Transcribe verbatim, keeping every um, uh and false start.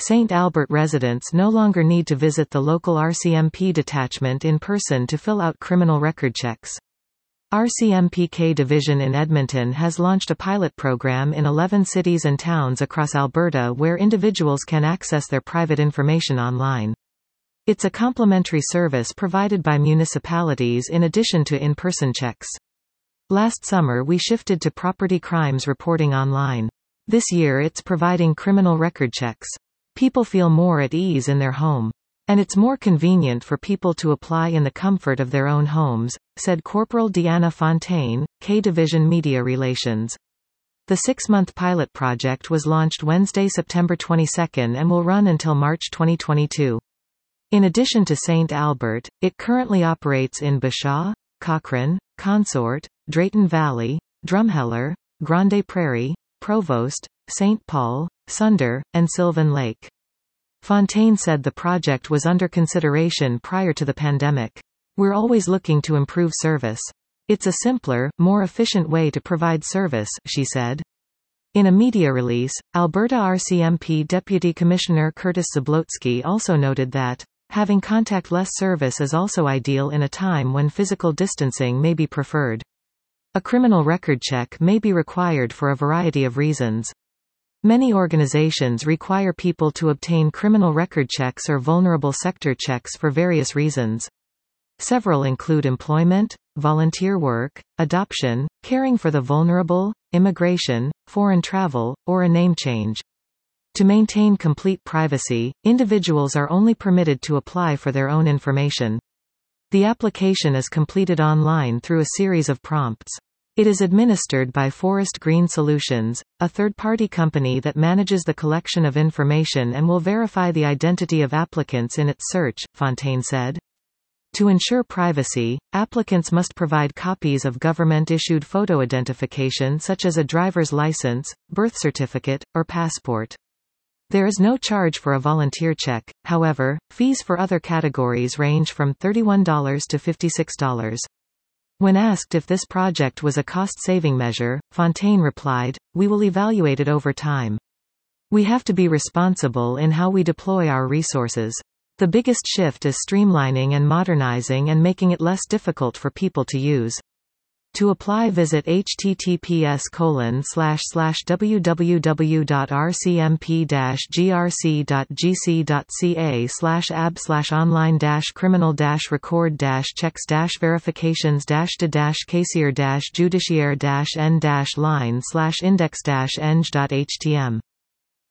Saint Albert residents no longer need to visit the local R C M P detachment in person to fill out criminal record checks. R C M P K Division in Edmonton has launched a pilot program in eleven cities and towns across Alberta where individuals can access their private information online. It's a complementary service provided by municipalities in addition to in-person checks. Last summer we shifted to property crimes reporting online. This year it's providing criminal record checks. People feel more at ease in their home. And it's more convenient for people to apply in the comfort of their own homes, said Corporal Deanna Fontaine, K Division Media Relations. The six-month pilot project was launched Wednesday, September twenty-second and will run until March twenty twenty-two. In addition to Saint Albert, it currently operates in Bashaw, Cochrane, Consort, Drayton Valley, Drumheller, Grande Prairie, Provost, Saint Paul, Sunder, and Sylvan Lake. Fontaine said the project was under consideration prior to the pandemic. We're always looking to improve service. It's a simpler, more efficient way to provide service, she said. In a media release, Alberta R C M P Deputy Commissioner Curtis Zablotsky also noted that having contactless service is also ideal in a time when physical distancing may be preferred. A criminal record check may be required for a variety of reasons. Many organizations require people to obtain criminal record checks or vulnerable sector checks for various reasons. Several include employment, volunteer work, adoption, caring for the vulnerable, immigration, foreign travel, or a name change. To maintain complete privacy, individuals are only permitted to apply for their own information. The application is completed online through a series of prompts. It is administered by Forest Green Solutions, a third-party company that manages the collection of information and will verify the identity of applicants in its search, Fontaine said. To ensure privacy, applicants must provide copies of government-issued photo identification such as a driver's license, birth certificate, or passport. There is no charge for a volunteer check, however, fees for other categories range from thirty-one dollars to fifty-six dollars. When asked if this project was a cost-saving measure, Fontaine replied, "We will evaluate it over time. We have to be responsible in how we deploy our resources. The biggest shift is streamlining and modernizing and making it less difficult for people to use." To apply, visit https colon slash slash www.rcmp-grc.gc.ca slash ab slash online dash criminal dash record dash checks dash verifications dash to dash casier dash judiciaire dash n dash line slash index dash eng.htm